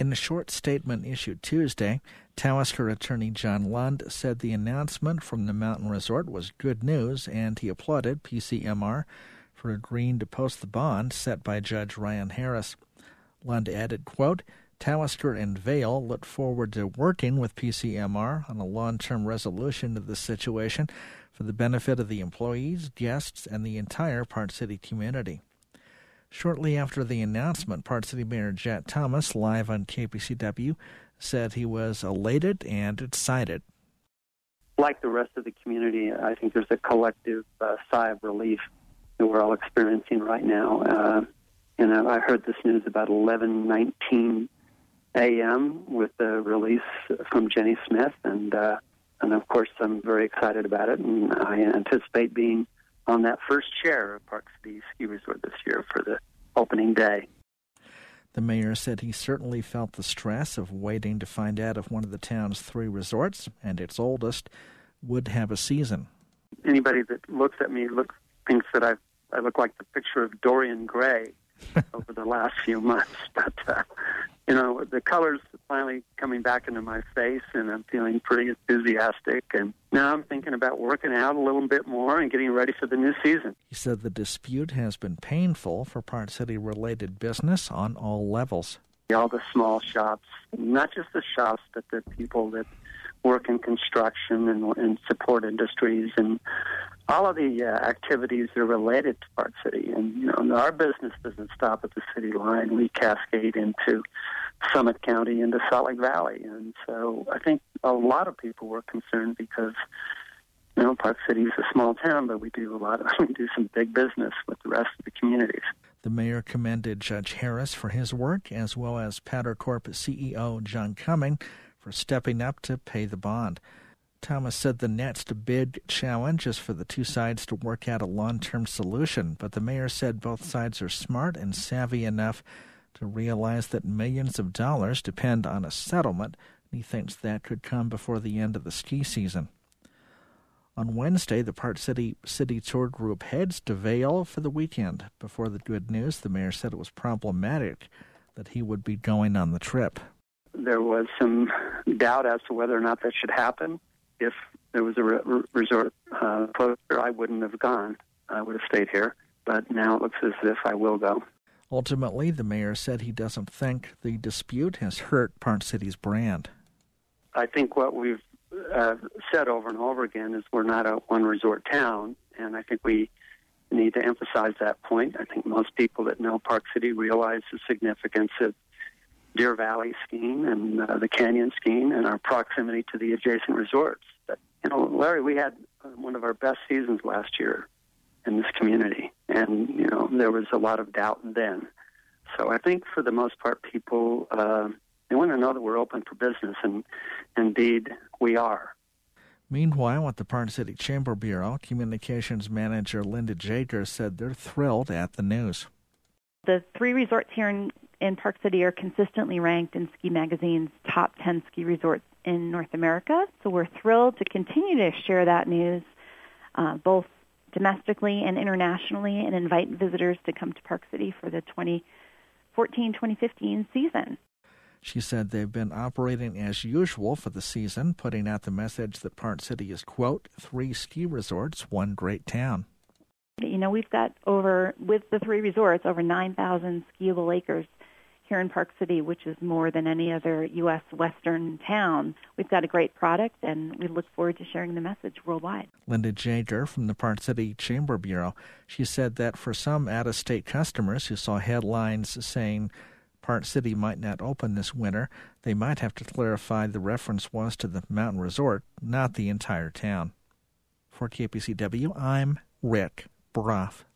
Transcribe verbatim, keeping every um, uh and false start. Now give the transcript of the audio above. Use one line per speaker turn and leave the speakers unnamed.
In a short statement issued Tuesday, Tawasker attorney John Lund said the announcement from the mountain resort was good news, and he applauded P C M R for agreeing to post the bond set by Judge Ryan Harris. Lund added, quote, Tawasker and Vail look forward to working with P C M R on a long-term resolution of the situation for the benefit of the employees, guests, and the entire Park City community. Shortly after the announcement, Park City Mayor Jet Thomas, live on K P C W, said he was elated and excited.
Like the rest of the community, I think there's a collective uh, sigh of relief that we're all experiencing right now. Uh, and I heard this news about eleven nineteen a.m. with the release from Jenny Smith, and uh, and of course I'm very excited about it, and I anticipate being on that first chair of Park City Ski Resort this year for the opening day.
The mayor said he certainly felt the stress of waiting to find out if one of the town's three resorts, and its oldest, would have a season.
Anybody that looks at me look, thinks that I I look like the picture of Dorian Gray over the last few months. But, uh, you know, the colors are finally coming back into my face, and I'm feeling pretty enthusiastic. And now I'm thinking about working out a little bit more and getting ready for the new season.
He said the dispute has been painful for Park City-related business on all levels.
All the small shops, not just the shops, but the people that work in construction and, and support industries and all of the uh, activities that are related to Park City. And, you know, our business doesn't stop at the city line. We cascade into Summit County, into Salt Lake Valley. And so I think a lot of people were concerned because, you know, Park City is a small town, but we do a lot of, we do some big business with the rest of the communities.
The mayor commended Judge Harris for his work, as well as Powder Corp C E O John Cumming for stepping up to pay the bond. Thomas said the next big challenge is for the two sides to work out a long-term solution, but the mayor said both sides are smart and savvy enough to realize that millions of dollars depend on a settlement, and he thinks that could come before the end of the ski season. On Wednesday, the Park City City Tour Group heads to Vail for the weekend. Before the good news, the mayor said it was problematic that he would be going on the trip.
There was some doubt as to whether or not that should happen. If there was a re- resort uh, closure, I wouldn't have gone. I would have stayed here. But now it looks as if I will go.
Ultimately, the mayor said he doesn't think the dispute has hurt Park City's brand.
I think what we've uh, said over and over again is we're not a one-resort town, and I think we need to emphasize that point. I think most people that know Park City realize the significance of Deer Valley skiing and uh, the canyon skiing and our proximity to the adjacent resorts. But, you know, Larry, we had uh, one of our best seasons last year in this community, and, you know, there was a lot of doubt then. So I think for the most part, people, uh, they want to know that we're open for business, and indeed we are.
Meanwhile, at the Park City Chamber Bureau, Communications Manager Linda Jager said they're thrilled at the news.
The three resorts here in, in Park City are consistently ranked in Ski Magazine's top ten ski resorts in North America, so we're thrilled to continue to share that news uh, both domestically and internationally, and invite visitors to come to Park City for the twenty fourteen twenty fifteen season.
She said they've been operating as usual for the season, putting out the message that Park City is, quote, three ski resorts, one great town.
You know, we've got over, with the three resorts, over nine thousand skiable acres here in Park City, which is more than any other U S western town. We've got a great product, and we look forward to sharing the message worldwide.
Linda Jager from the Park City Chamber Bureau, she said that for some out-of-state customers who saw headlines saying Park City might not open this winter, they might have to clarify the reference was to the mountain resort, not the entire town. For K P C W, I'm Rick Broff.